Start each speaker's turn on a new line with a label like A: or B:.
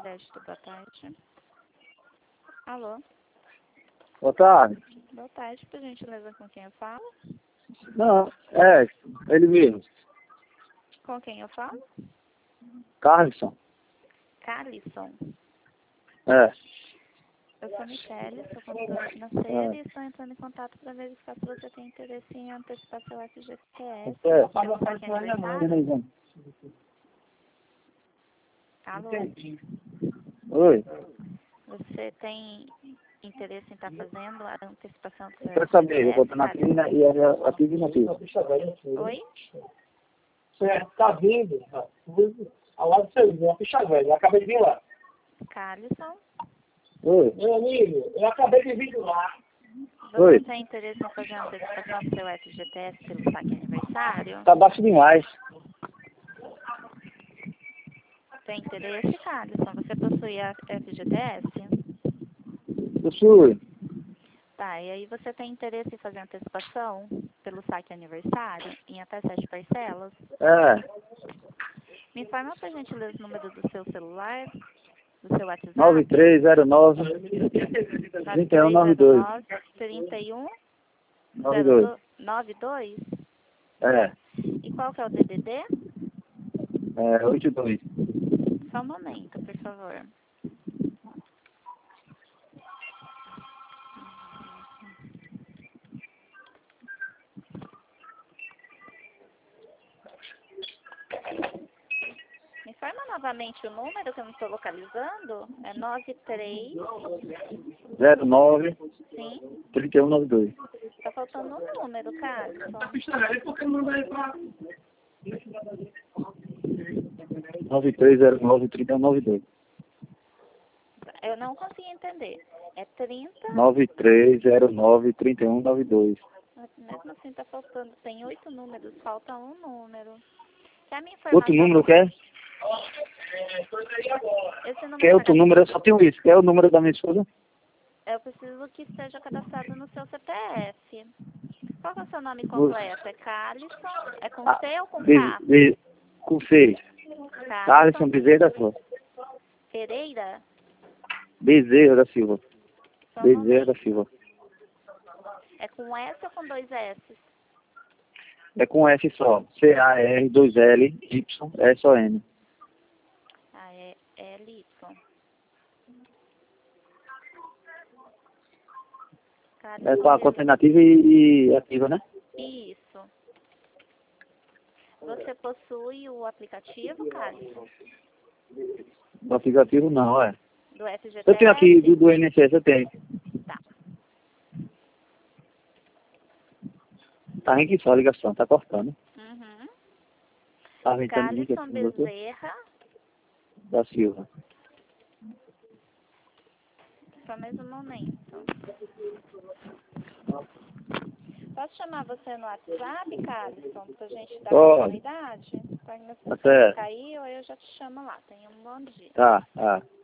A: Crédito, boa tarde. Alô?
B: Boa tarde.
A: Boa tarde, por gentileza, com quem eu falo?
B: Não, ele mesmo.
A: Com quem eu falo?
B: Carlson.
A: Carlisson.
B: É.
A: Eu sou Michele, sou consultora financeira e estou entrando em contato para verificar se você tem interesse em antecipar seu FGTS. Pelo saque aniversário. Alô?
B: Oi.
A: Você tem interesse em estar fazendo a antecipação do seu
B: Quero saber, eu
A: FGTS,
B: botando aqui e ela aqui e aqui.
A: Oi?
C: Certo, tá vindo, ao lado do seu vizinho, uma ficha velha, eu acabei de vir lá.
A: Carlisson?
B: Oi.
C: Meu amigo, eu acabei de vir lá.
A: Você
B: Oi.
A: tem interesse em fazer a antecipação do seu FGTS pelo saque aniversário?
B: Tá baixo demais.
A: Tem interesse, Carlisson? Você possui a FGTS?
B: Possui.
A: Tá, e aí você tem interesse em fazer a antecipação pelo saque aniversário em até 7 parcelas? Me informa, por gentileza, o número do seu celular, do seu WhatsApp.
B: 9309 3192.
A: 31
B: 92.
A: 92?
B: É.
A: E qual que é o DDD?
B: 82.
A: Só um momento, por favor. Me informa novamente o número que eu não estou localizando. É 93.
B: 09
A: Sim.
B: 3192.
A: Tá faltando um número, Carlisson.
C: Ficha velha, por que não manda aí pra...
B: 9309 3192.
A: Eu não consegui entender. É 30.
B: 9309 3192.
A: Mesmo assim tá faltando. Tem 8 números, falta um número. Quer me informar?
B: Outro número quer?
A: Esse número
B: Quer outro número? Eu só tenho isso. Quer o número da minha esposa?
A: eu preciso que esteja cadastrado no seu CPF. Qual que é o seu nome completo? É Carlisson? É com C ou com K?
B: Com C. Carlson Bezerra da Silva.
A: Pereira?
B: Bezerra da Silva.
A: Só um
B: Bezerra da
A: momento.
B: Silva.
A: É com S ou com 2 S?
B: É com S só. C-A-R-2-L-Y-S-O-N.
A: Ah, é L-Y.
B: É com a conta inativa e ativa, né?
A: Isso. Você possui o aplicativo, Carlisson?
B: O aplicativo não, é.
A: Do FGTS?
B: Eu tenho aqui do INSS, eu tenho.
A: Tá.
B: Tá rindo só a ligação, tá cortando.
A: Uhum.
B: Tá ventando aqui,
A: Carlisson Bezerra.
B: da Silva.
A: Só mais um momento. Posso chamar você no WhatsApp, Carlisson, pra gente dar continuidade? Quando meu
B: Tá
A: sistema
B: certo.
A: caiu, aí eu já te chamo lá. Tenha um bom dia.
B: Tá.